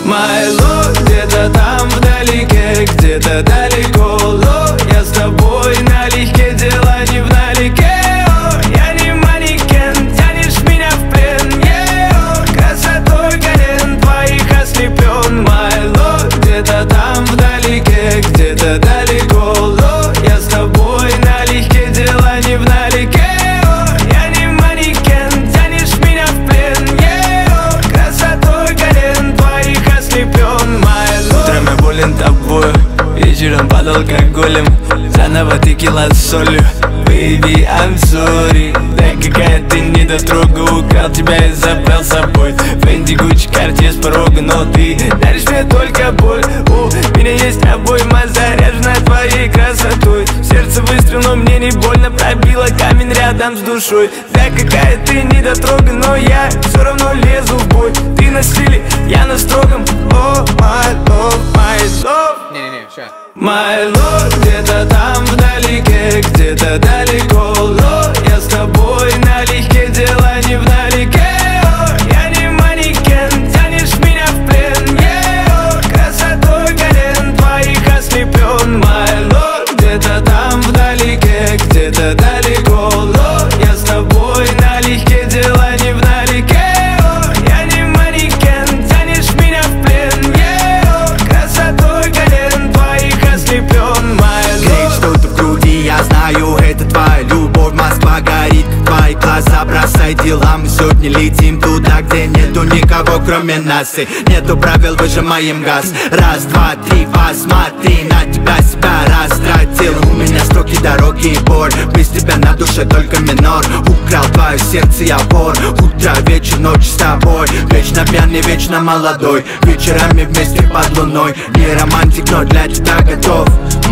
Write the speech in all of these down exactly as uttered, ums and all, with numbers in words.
My love, где-то там вдалеке, где-то далеко, ло, я с тобой налегке, дела не вдалеке. О, я не манекен, тянешь меня в плен, yeah, о, красотой колен твоих ослеплен. My love, где-то там вдалеке, где-то далеко, ло, я с тобой налегке, дела не вдалеке. О, я не манекен, тянешь меня в плен, yeah, о, красотой колен твоих ослеплен. My love. Утром я болен тобою, вечером под алкоголем, заново текила с солью. Baby, I'm sorry. Да какая ты недотрога, украл тебя и забрал с собой. Фэнди, Гуччи, Картье с порога, но ты даришь мне только боль. У меня есть обойма, заряженная твоей красотой. Сердце выстрел, но мне не больно, пробило камень рядом с душой. Да какая ты недотрога, но я все равно лезу в бой. Ты на стиле, я на строгом. Oh, my love, my love. Не-не-не, сейчас. My love, где-то там вдалеке, где-то далеко, ло, я с тобой налегке, дела не вдалеке. О, я не манекен, тянешь меня в плен, yeah, о, красотой колен твоих ослеплен. My love, где-то там вдалеке, где-то далеко, ло, я с тобой налегке, дела не вдалеке. О, я не манекен, тянешь меня в плен, yeah, о, красотой колен твоих ослеплен. My love. Греет что-то в груди, я знаю, это твоя любовь. Москва горит, как твои глаза, бросай дела. Мы сегодня летим туда, где нету никого, кроме нас. И нету правил, выжимаем газ. Раз, два, три, посмотри на тебя, себя растратил. У меня строки, дороги и боль, без тебя на душе только минор. Украл твое сердце, я вор. Утро, вечер, ночь с тобой. Вечно пьяный, вечно молодой. Вечерами вместе под луной. Не романтик, но для тебя готов.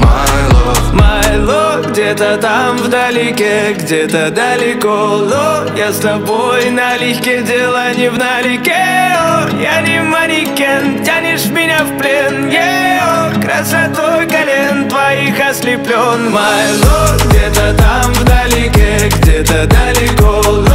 My love, my love, где-то там вдалеке, где-то далеко, ло, я с тобой налегке, дела не вдалеке. О, я не манекен, тянешь меня в плен, yeah, о, красотой колен твоих ослеплен. My love, где-то там вдалеке, где-то далеко,